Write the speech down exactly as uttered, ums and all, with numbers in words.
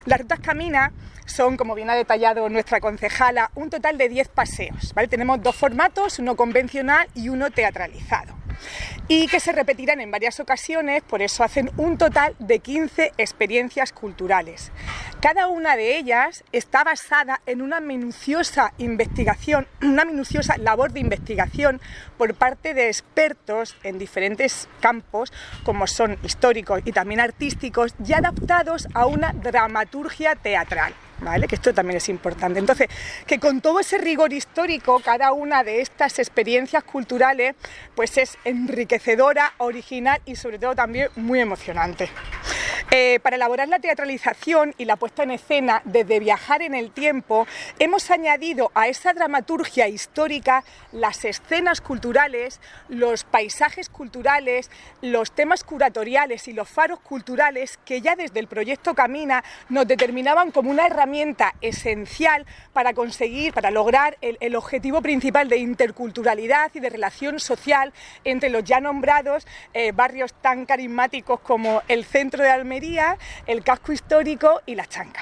Las rutas Camina son, como bien ha detallado nuestra concejala, un total de diez paseos, ¿vale? Tenemos dos formatos, uno convencional y uno teatralizado, y que se repetirán en varias ocasiones, por eso hacen un total de quince experiencias culturales. Cada una de ellas está basada en una minuciosa investigación, una minuciosa labor de investigación por parte de expertos en diferentes campos, como son históricos y también artísticos, y adaptados a una dramaturgia teatral, ¿vale? Que esto también es importante. Entonces, que con todo ese rigor histórico, cada una de estas experiencias culturales pues es enriquecedora, original y sobre todo también muy emocionante. Eh, para elaborar la teatralización y la puesta en escena desde Viajar en el Tiempo, hemos añadido a esa dramaturgia histórica las escenas culturales, los paisajes culturales, los temas curatoriales y los faros culturales que ya desde el proyecto Camina nos determinaban como una herramienta esencial para conseguir, para lograr el, el objetivo principal de interculturalidad y de relación social entre los ya nombrados eh, barrios tan carismáticos como el centro de Almería, el casco histórico y la Chanca.